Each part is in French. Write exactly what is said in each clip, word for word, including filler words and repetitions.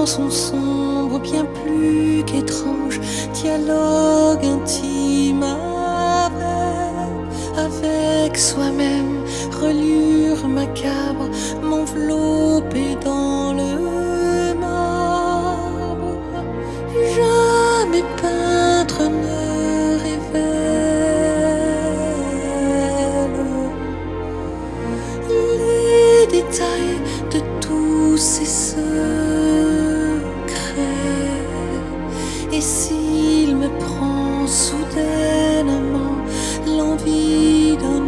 dans son sombre, bien plus qu'étrange dialogue intime avec, avec soi-même, reliure macabre, m'envelopper dans le marbre. Jamais peintre ne révèle les détails de tous ces secrets. Et s'il me prend soudainement l'envie d'un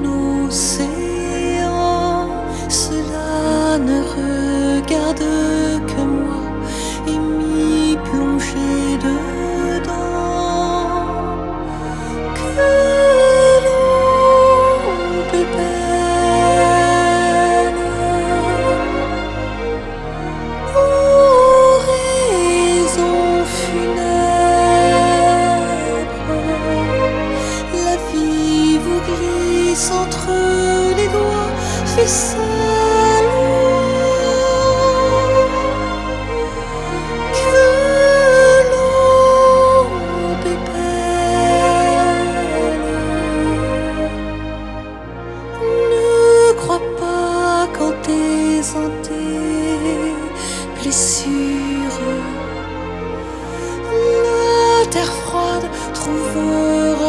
océan, cela ne regarde que moi et m'y plonger dedans. Que l'aube est belle, oraison funèbre, la vie vous glisse entre les doigts, fait ça. Blessure, la terre froide trouvera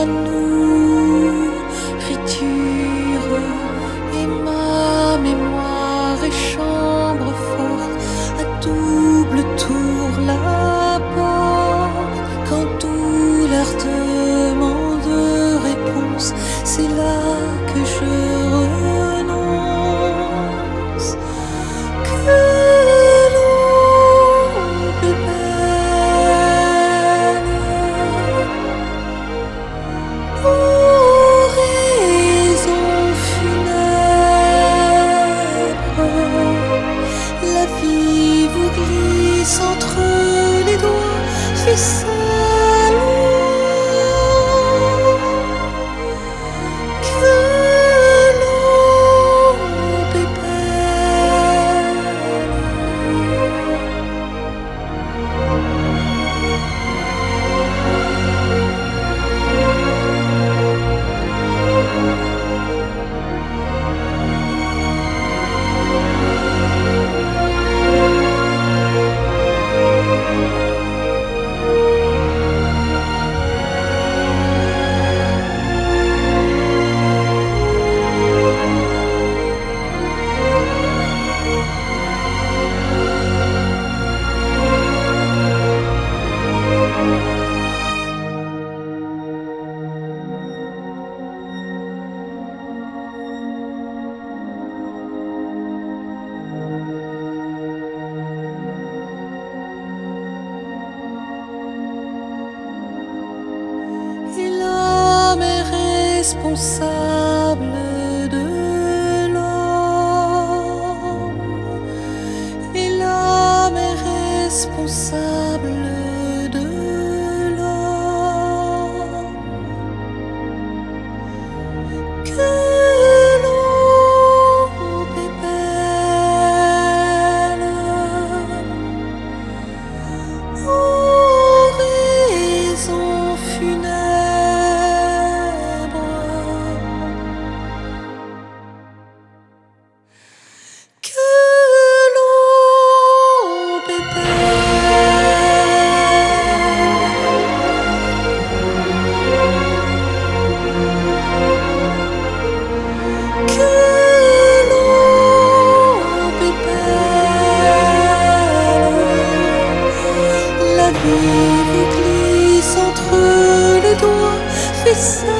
nourriture et ma mémoire est chambre forte à double tour la porte. Quand tout leur demande réponse, c'est là que je renonce. Que entre les doigts, fais ça. Que l'aube est belle. Responsable de l'homme, et l'homme est responsable de l'homme. Que l'aube est belle, oraison funèbre. Que l'aube est belle. Que l'aube est belle. La vie vous glisse entre les doigts, fait ça.